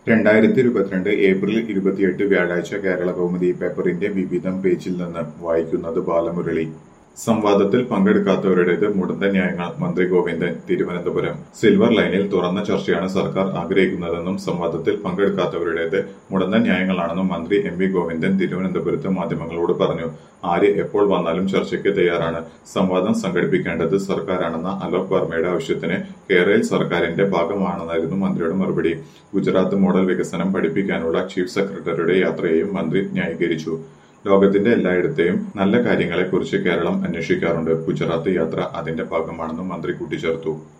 2022 April 28 വ്യാഴാഴ്ച കേരള കൗമുദി പേപ്പറിന്റെ വിവിധം പേജിൽ നിന്ന് വായിക്കുന്നത് ബാലമുരളി. സംവാദത്തിൽ പങ്കെടുക്കാത്തവരുടേത് മുടന്ത ന്യായങ്ങൾ മന്ത്രി ഗോവിന്ദൻ തിരുവനന്തപുരം. സിൽവർ ലൈനിൽ തുറന്ന ചർച്ചയാണ് സർക്കാർ ആഗ്രഹിക്കുന്നതെന്നും സംവാദത്തിൽ പങ്കെടുക്കാത്തവരുടേത് മുടന്ത ന്യായങ്ങളാണെന്നും മന്ത്രി എം.വി. ഗോവിന്ദൻ തിരുവനന്തപുരത്ത് മാധ്യമങ്ങളോട് പറഞ്ഞു. ആര് എപ്പോൾ വന്നാലും ചർച്ചയ്ക്ക് തയ്യാറാണ്. സംവാദം സംഘടിപ്പിക്കേണ്ടത് സർക്കാരാണെന്ന അലോക് വർമ്മയുടെ ആവശ്യത്തിന് കേരള സർക്കാരിന്റെ ഭാഗമാണെന്നായിരുന്നു മന്ത്രിയുടെ മറുപടി. ഗുജറാത്ത് മോഡൽ വികസനം പഠിപ്പിക്കാനുള്ള ചീഫ് സെക്രട്ടറിയുടെ യാത്രയെയും മന്ത്രി ന്യായീകരിച്ചു. ലോകത്തിന്റെ എല്ലായിടത്തെയും നല്ല കാര്യങ്ങളെക്കുറിച്ച് കേരളം അന്വേഷിക്കാറുണ്ട്. ഗുജറാത്ത് യാത്ര അതിന്റെ ഭാഗമാണെന്നും മന്ത്രി കൂട്ടിച്ചേർത്തു.